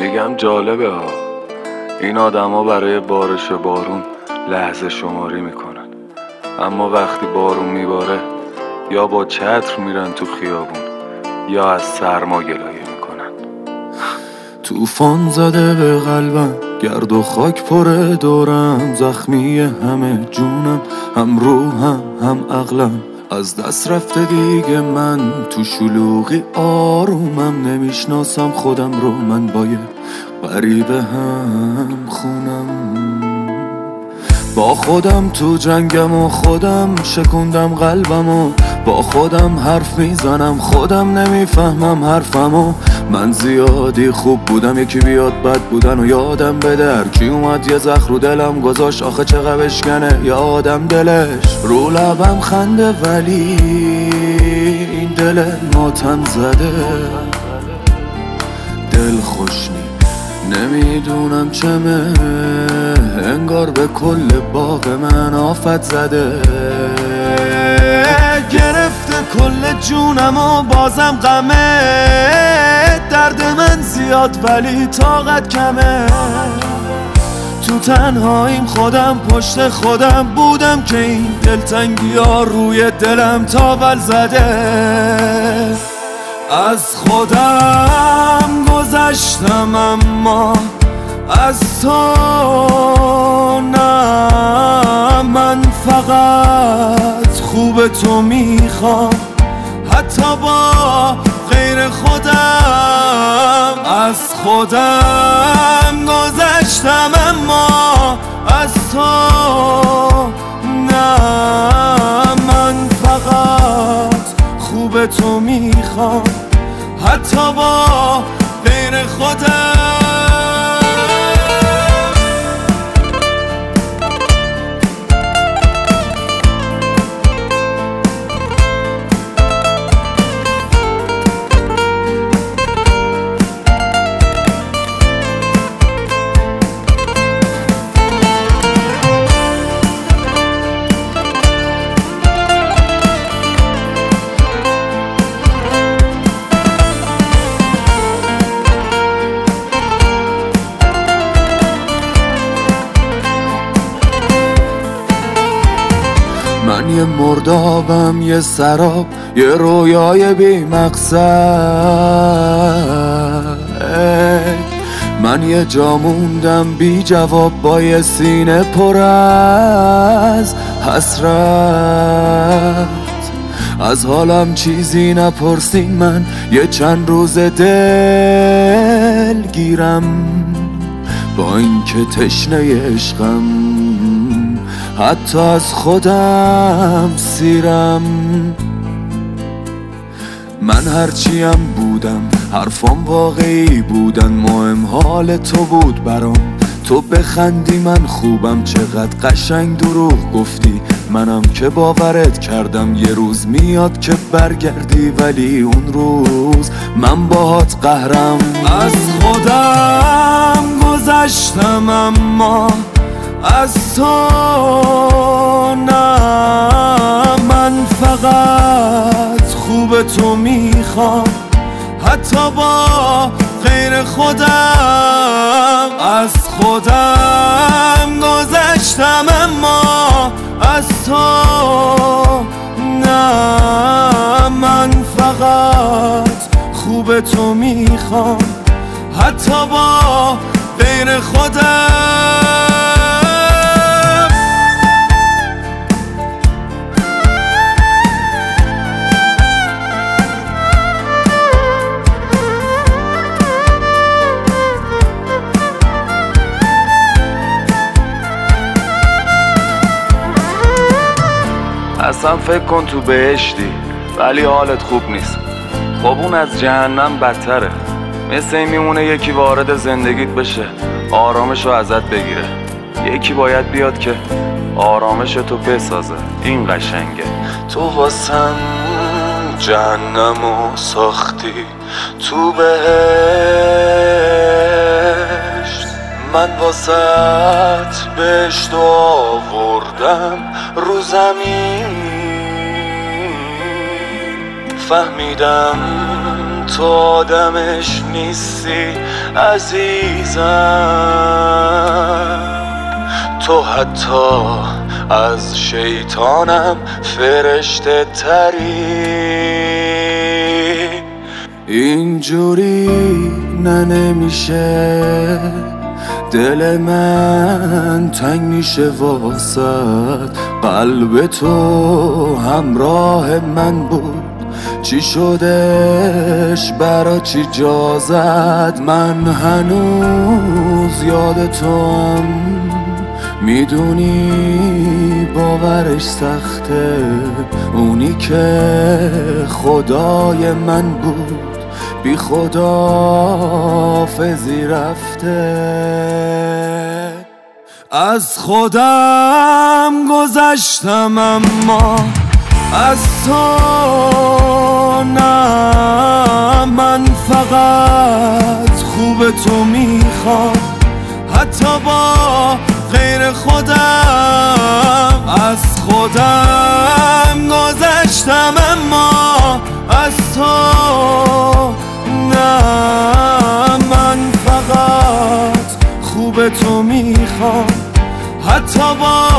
میگم جالبه ها، این آدما برای بارش بارون لحظه شماری میکنن، اما وقتی بارون میباره یا با چتر میرن تو خیابون یا از سرما گلایه میکنن. طوفان زده به قلبم، گرد و خاک پره دورم، زخمی همه جونم، هم روحم هم عقلم، از دست رفته دیگه من تو شلوغی آرومم، نمیشناسم خودم رو، من با یه غریبه هم خونم. با خودم تو جنگم و خودم شکوندم قلبم و با خودم حرف میزنم، خودم نمیفهمم حرفمو. من زیادی خوب بودم، یکی بیاد بد بودن و یادم بده، هرکی اومد یه زخم رو دلم گذاشت، آخه چقدر بشکنه یادم دلش. رو لبم خنده ولی این دل ماتم زده، دل خوش نمیدونم چمه، انگار به کل باغ من آفت زده، گرفته کل جونم و بازم غمه، درد من زیاد ولی طاقت کمه، تو تنهاییم خودم پشت خودم بودم که این دلتنگی ها روی دلم تاول زده. از خودم گذشتم اما از تو نه، من فقط خوب تو میخوام حتی با غیر خودم. از خودم گذشتم اما از تو نه، من فقط خوب تو میخوام حتی با غیر خودم. من یه مردابم، یه سراب، یه رویای بی مقصد، من یه جا موندم بی جواب با یه سینه پر از حسرت، از حالم چیزی نپرسین، من یه چند روز دل گیرم با اینکه تشنه عشقم، حتی از خودم سیرم. من هرچیم بودم حرفام واقعی بودن، مهم حال تو بود برام، تو بخندی من خوبم، چقدر قشنگ دروغ گفتی، منم که باورت کردم یه روز میاد که برگردی، ولی اون روز من باهات قهرم. از خودم گذشتم اما از تو نه، من فقط خوب تو میخوام حتی با غیر خودم. از خودم گذشتم اما از تو نه، من فقط خوب تو میخوام حتی با غیر خودم. اصلا فکر کن تو بهشتی ولی حالت خوب نیست، خب اون از جهنم بدتره، مثل این میمونه یکی وارد زندگیت بشه آرامشو ازت بگیره، یکی باید بیاد که آرامشتو بسازه، این قشنگه. تو واسم جهنمو ساختی تو بهشت، من واسط بهشت آوردم رو زمین، فهمیدم تو آدمش نیستی عزیزم، تو حتی از شیطانم فرشته تری. اینجوری نمیشه، دل من تنگ میشه واسد، قلب تو همراه من بود، چی شدش برا چی جا زد؟ من هنوز یاد توام، میدونی باورش سخته، اونی که خدای من بود بی خداحافظی رفته. از خودم گذشتم اما از تو نه، من فقط خوب تو میخوام حتی با غیر خودم. از خودم گذشتم اما از تو نه، من فقط خوب تو میخوام حتی با